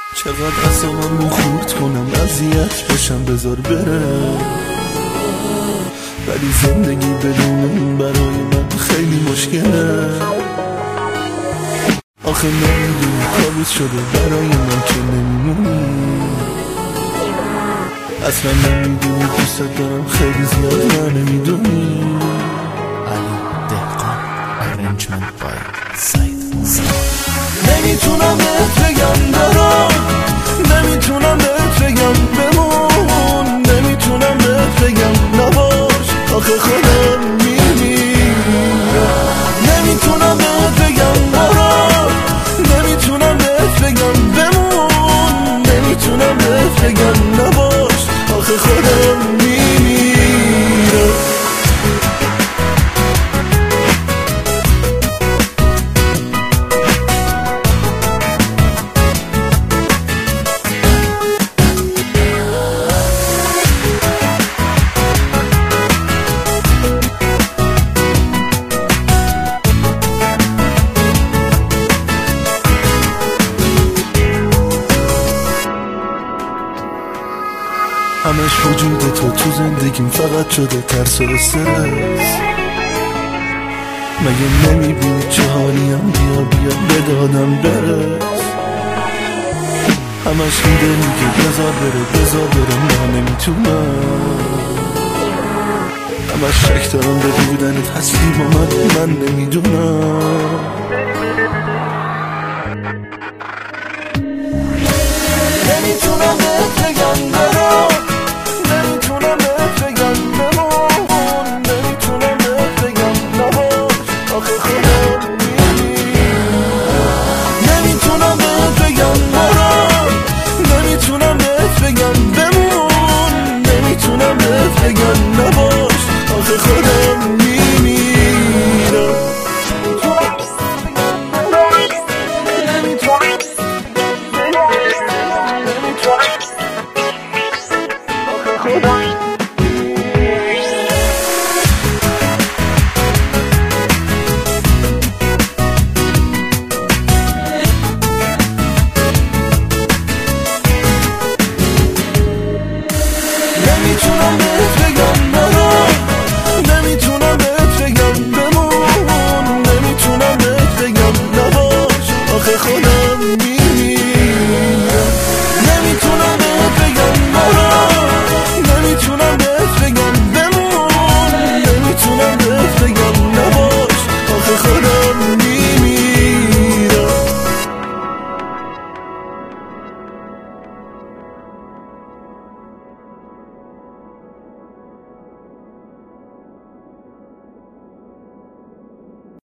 چقدر اصابم خورد کنم اذیت بشم بذار بره، ولی زندگی بدون اون برای من خیلی مشکله. آخه نمیدونی کابوس شده برای من که نمیمونی، اصلا نمیدونی دوست دارم خیلی زیاد من نمیدونی. علی دهقان Arrangement by سعید. نمیتونم بهت بگم برام، نمیتونم بهت بگم بمون، نمیتونم بهت بگم نباش، آخه خودم میمیرم. نمیتونم بهت بگم برام، نمیتونم بهت بگم بمون، نمیتونم بهت بگم نباش، آخه خودم میمیرم. همش وجود تو زندگیم فقط شده ترس و استرس. مگه نمیبینی چه حالیم؟ بیا بیا بدادم برس. همش این دل میگه بذار بره بذار بره، من نمیتونم. همش شک دارم به بودنت هستی با من نمیدونم. نمیتونم بهت بگم برام، نمیتونم بهت بگم بمون، نمیتونم بهت بگم نباش، آخه خودم میمیرم. نمیتونم بهت بگم برام، نمیتونم بهت بگم بمون، نمیتونم بهت بگم نباش، آخه خودم میمیرم. نمیتونم بهت بگم برام، نمیتونم بهت بگم بمون، نمیتونم بهت بگم نباش، آخه خودم